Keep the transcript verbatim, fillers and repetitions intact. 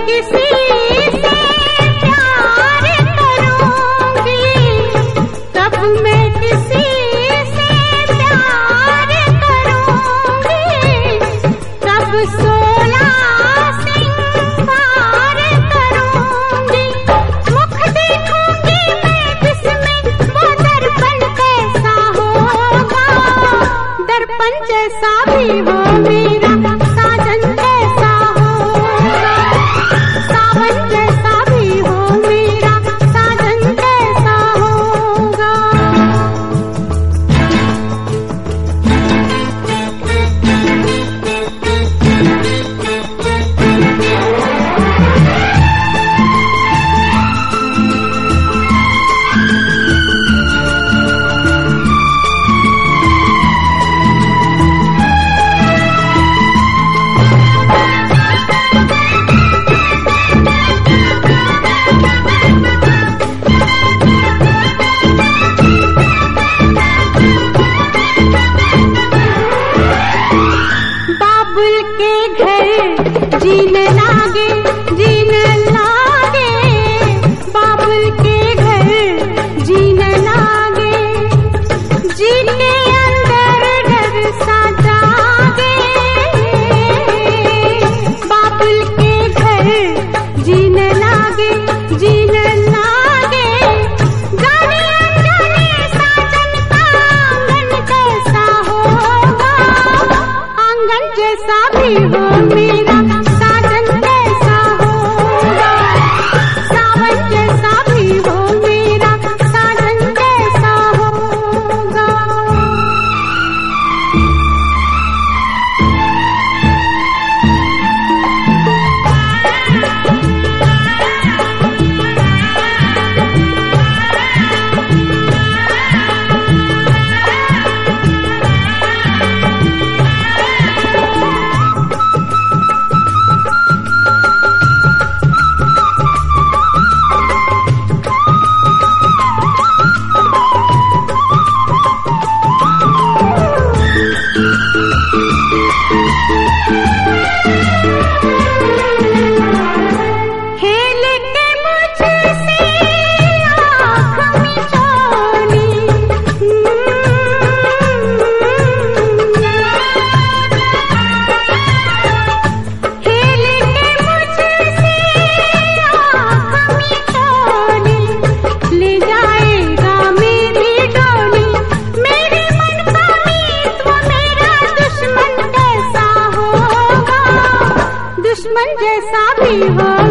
किसी से प्यार करूंगी, तब मैं किसी से प्यार करूंगी, तब सोलह सिंगार करूंगी। मुख देखूंगी मैं जिसमें, वो दर्पण कैसा होगा, दर्पण जैसा भी हो मेरा साजन कैसा होगा, सावन जैसा भी हो मेरा साजन कैसा होगा। बाबुल के घर जीने लागे, जीने लागे, बाबुल के घर जीने लागे, जीने अंदर डर सा जागे। बाबुल के घर जीने लागे, जीने लागे, जाने अनजाने साजन का आंगन कैसा होगा, आंगन जैसा भी हो मेरा साजन कैसा होगा, सावन जैसा भी हो मेरा साजन कैसा होगा। खेल के मुझसे आँख मिचौली, खेल के मुझसे आँख मिचौली, ले जाएगा मेरी डोली, मेरे मन का मीत वो मेरा दुश्मन कैसा होगा, दुश्मन जैसा भी हो